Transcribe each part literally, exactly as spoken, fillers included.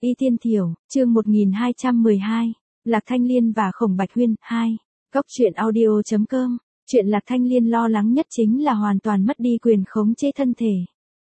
Y Tiên Thiểu, chương một nghìn hai trăm mười hai, Lạc Thanh Liên và Khổng Bạch Huyên, hai. Góc truyện audio chấm com, chuyện Lạc Thanh Liên lo lắng nhất chính là hoàn toàn mất đi quyền khống chế thân thể.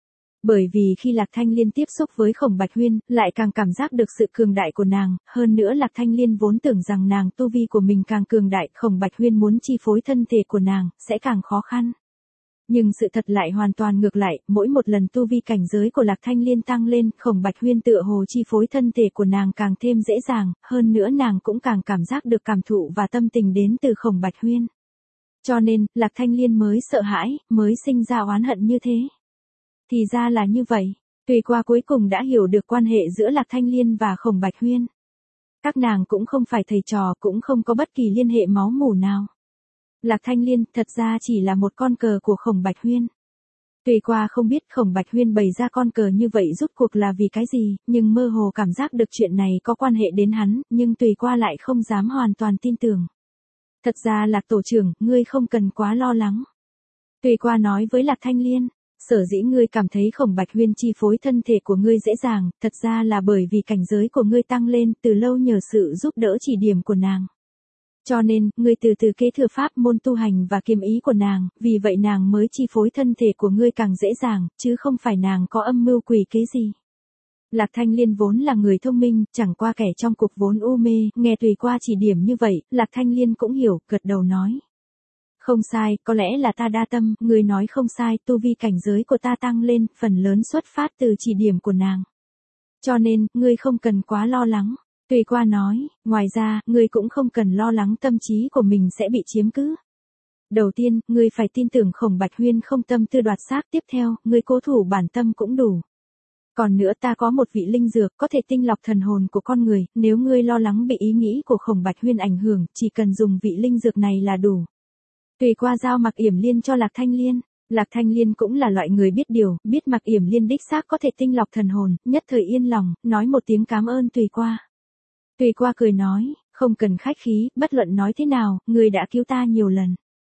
Bởi vì khi Lạc Thanh Liên tiếp xúc với Khổng Bạch Huyên, lại càng cảm giác được sự cường đại của nàng, hơn nữa Lạc Thanh Liên vốn tưởng rằng nàng tu vi của mình càng cường đại, Khổng Bạch Huyên muốn chi phối thân thể của nàng, sẽ càng khó khăn. Nhưng sự thật lại hoàn toàn ngược lại, mỗi một lần tu vi cảnh giới của Lạc Thanh Liên tăng lên, Khổng Bạch Huyên tựa hồ chi phối thân thể của nàng càng thêm dễ dàng, hơn nữa nàng cũng càng cảm giác được cảm thụ và tâm tình đến từ Khổng Bạch Huyên. Cho nên, Lạc Thanh Liên mới sợ hãi, mới sinh ra oán hận như thế. Thì ra là như vậy, Tùy Qua cuối cùng đã hiểu được quan hệ giữa Lạc Thanh Liên và Khổng Bạch Huyên. Các nàng cũng không phải thầy trò, cũng không có bất kỳ liên hệ máu mủ nào. Lạc Thanh Liên thật ra chỉ là một con cờ của Khổng Bạch Huyên. Tùy Qua không biết Khổng Bạch Huyên bày ra con cờ như vậy rút cuộc là vì cái gì, nhưng mơ hồ cảm giác được chuyện này có quan hệ đến hắn, nhưng Tùy Qua lại không dám hoàn toàn tin tưởng. Thật ra Lạc tổ trưởng, ngươi không cần quá lo lắng. Tùy Qua nói với Lạc Thanh Liên, sở dĩ ngươi cảm thấy Khổng Bạch Huyên chi phối thân thể của ngươi dễ dàng, thật ra là bởi vì cảnh giới của ngươi tăng lên từ lâu nhờ sự giúp đỡ chỉ điểm của nàng. Cho nên, ngươi từ từ kế thừa pháp môn tu hành và kiếm ý của nàng, vì vậy nàng mới chi phối thân thể của ngươi càng dễ dàng, chứ không phải nàng có âm mưu quỷ kế gì. Lạc Thanh Liên vốn là người thông minh, chẳng qua kẻ trong cuộc vốn u mê, nghe Tùy Qua chỉ điểm như vậy, Lạc Thanh Liên cũng hiểu, gật đầu nói. Không sai, có lẽ là ta đa tâm, ngươi nói không sai, tu vi cảnh giới của ta tăng lên, phần lớn xuất phát từ chỉ điểm của nàng. Cho nên, ngươi không cần quá lo lắng. Tùy Qua nói, ngoài ra, ngươi cũng không cần lo lắng tâm trí của mình sẽ bị chiếm cứ. Đầu tiên, ngươi phải tin tưởng Khổng Bạch Huyên không tâm tư đoạt xác, tiếp theo, ngươi cố thủ bản tâm cũng đủ. Còn nữa ta có một vị linh dược có thể tinh lọc thần hồn của con người, nếu ngươi lo lắng bị ý nghĩ của Khổng Bạch Huyên ảnh hưởng, chỉ cần dùng vị linh dược này là đủ. Tùy Qua giao Mạc Yểm Liên cho Lạc Thanh Liên. Lạc Thanh Liên cũng là loại người biết điều, biết Mạc Yểm Liên đích xác có thể tinh lọc thần hồn, nhất thời yên lòng, nói một tiếng cảm ơn Tùy Qua. Tùy Qua cười nói, không cần khách khí, bất luận nói thế nào, ngươi đã cứu ta nhiều lần.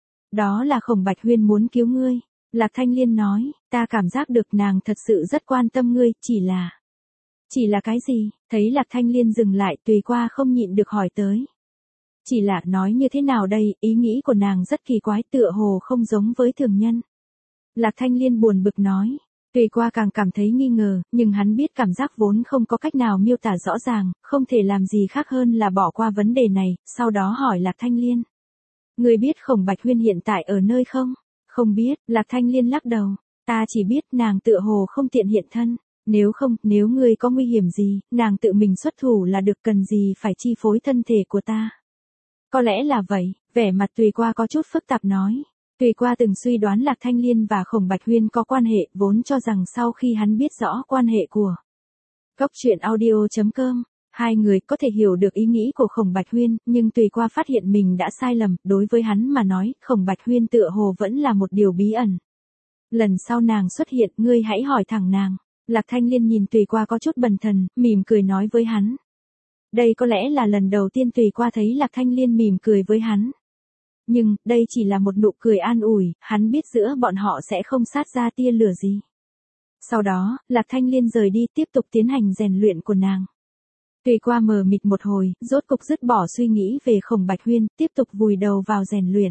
Đó là Khổng Bạch Huyên muốn cứu ngươi. Lạc Thanh Liên nói, ta cảm giác được nàng thật sự rất quan tâm ngươi, chỉ là... Chỉ là cái gì? Thấy Lạc Thanh Liên dừng lại, Tùy Qua không nhịn được hỏi tới. Chỉ là nói như thế nào đây, ý nghĩ của nàng rất kỳ quái, tựa hồ không giống với thường nhân. Lạc Thanh Liên buồn bực nói. Tùy Qua càng cảm thấy nghi ngờ, nhưng hắn biết cảm giác vốn không có cách nào miêu tả rõ ràng, không thể làm gì khác hơn là bỏ qua vấn đề này, sau đó hỏi Lạc Thanh Liên. Ngươi biết Khổng Bạch Huyên hiện tại ở nơi không? Không biết, Lạc Thanh Liên lắc đầu. Ta chỉ biết nàng tựa hồ không tiện hiện thân. Nếu không, nếu ngươi có nguy hiểm gì, nàng tự mình xuất thủ là được, cần gì phải chi phối thân thể của ta. Có lẽ là vậy, vẻ mặt Tùy Qua có chút phức tạp nói. Tùy Qua từng suy đoán Lạc Thanh Liên và Khổng Bạch Huyên có quan hệ, vốn cho rằng sau khi hắn biết rõ quan hệ của Góc truyện audio chấm com, hai người có thể hiểu được ý nghĩ của Khổng Bạch Huyên, nhưng Tùy Qua phát hiện mình đã sai lầm, đối với hắn mà nói, Khổng Bạch Huyên tựa hồ vẫn là một điều bí ẩn. Lần sau nàng xuất hiện, ngươi hãy hỏi thẳng nàng. Lạc Thanh Liên nhìn Tùy Qua có chút bần thần, mỉm cười nói với hắn. Đây có lẽ là lần đầu tiên Tùy Qua thấy Lạc Thanh Liên mỉm cười với hắn. Nhưng, đây chỉ là một nụ cười an ủi, hắn biết giữa bọn họ sẽ không sát ra tia lửa gì. Sau đó, Lạc Thanh Liên rời đi tiếp tục tiến hành rèn luyện của nàng. Tùy Qua mờ mịt một hồi, rốt cục dứt bỏ suy nghĩ về Khổng Bạch Huyên, tiếp tục vùi đầu vào rèn luyện.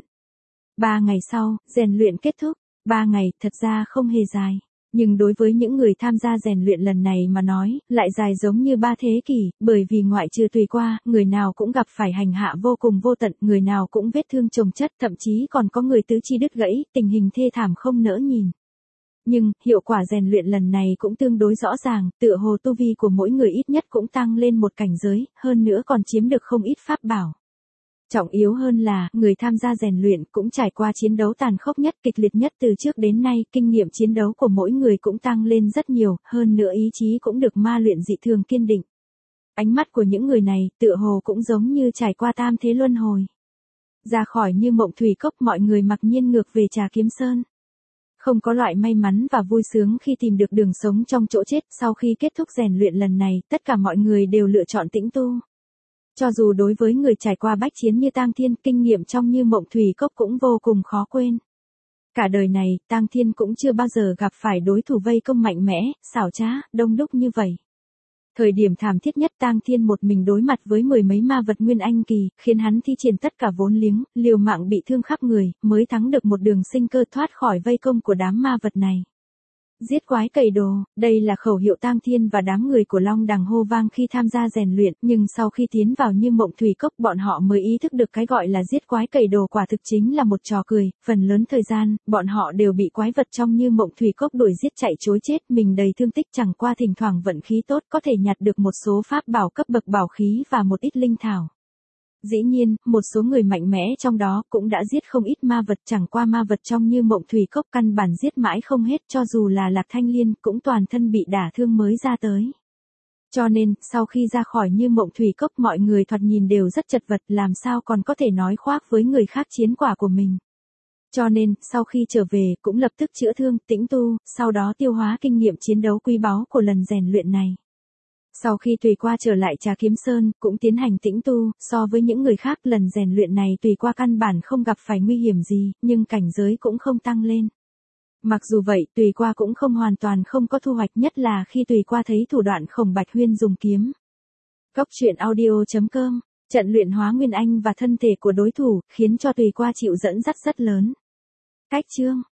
Ba ngày sau, rèn luyện kết thúc. Ba ngày, thật ra không hề dài. Nhưng đối với những người tham gia rèn luyện lần này mà nói, lại dài giống như ba thế kỷ, bởi vì ngoại trừ Tùy Qua, người nào cũng gặp phải hành hạ vô cùng vô tận, người nào cũng vết thương chồng chất, thậm chí còn có người tứ chi đứt gãy, tình hình thê thảm không nỡ nhìn. Nhưng, hiệu quả rèn luyện lần này cũng tương đối rõ ràng, tựa hồ tu vi của mỗi người ít nhất cũng tăng lên một cảnh giới, hơn nữa còn chiếm được không ít pháp bảo. Trọng yếu hơn là, người tham gia rèn luyện cũng trải qua chiến đấu tàn khốc nhất, kịch liệt nhất từ trước đến nay, kinh nghiệm chiến đấu của mỗi người cũng tăng lên rất nhiều, hơn nữa ý chí cũng được ma luyện dị thường kiên định. Ánh mắt của những người này, tựa hồ cũng giống như trải qua tam thế luân hồi. Ra khỏi Như Mộng Thủy Cốc, mọi người mặc nhiên ngược về Trà Kiếm Sơn. Không có loại may mắn và vui sướng khi tìm được đường sống trong chỗ chết, sau khi kết thúc rèn luyện lần này, tất cả mọi người đều lựa chọn tĩnh tu. Cho dù đối với người trải qua bách chiến như Tang Thiên, kinh nghiệm trong Như Mộng Thủy Cốc cũng vô cùng khó quên. Cả đời này, Tang Thiên cũng chưa bao giờ gặp phải đối thủ vây công mạnh mẽ, xảo trá, đông đúc như vậy. Thời điểm thảm thiết nhất Tang Thiên một mình đối mặt với mười mấy ma vật nguyên anh kỳ, khiến hắn thi triển tất cả vốn liếng, liều mạng bị thương khắp người, mới thắng được một đường sinh cơ thoát khỏi vây công của đám ma vật này. Giết quái cầy đồ, đây là khẩu hiệu Tang Thiên và đám người của Long Đằng hô vang khi tham gia rèn luyện, nhưng sau khi tiến vào Như Mộng Thủy Cốc bọn họ mới ý thức được cái gọi là giết quái cầy đồ quả thực chính là một trò cười, phần lớn thời gian, bọn họ đều bị quái vật trong Như Mộng Thủy Cốc đuổi giết chạy trối chết, mình đầy thương tích chẳng qua thỉnh thoảng vận khí tốt có thể nhặt được một số pháp bảo cấp bậc bảo khí và một ít linh thảo. Dĩ nhiên, một số người mạnh mẽ trong đó cũng đã giết không ít ma vật, chẳng qua ma vật trong Như Mộng Thủy Cốc căn bản giết mãi không hết, cho dù là Lạc Thanh Liên cũng toàn thân bị đả thương mới ra tới. Cho nên, sau khi ra khỏi Như Mộng Thủy Cốc mọi người thoạt nhìn đều rất chật vật, làm sao còn có thể nói khoác với người khác chiến quả của mình. Cho nên, sau khi trở về cũng lập tức chữa thương, tĩnh tu, sau đó tiêu hóa kinh nghiệm chiến đấu quý báu của lần rèn luyện này. Sau khi Tùy Qua trở lại Trà Kiếm Sơn, cũng tiến hành tĩnh tu, so với những người khác lần rèn luyện này Tùy Qua căn bản không gặp phải nguy hiểm gì, nhưng cảnh giới cũng không tăng lên. Mặc dù vậy, Tùy Qua cũng không hoàn toàn không có thu hoạch, nhất là khi Tùy Qua thấy thủ đoạn Khổng Bạch Huyên dùng kiếm. Góc truyện audio chấm com, trận luyện hóa nguyên anh và thân thể của đối thủ, khiến cho Tùy Qua chịu dẫn dắt rất lớn. Cách chương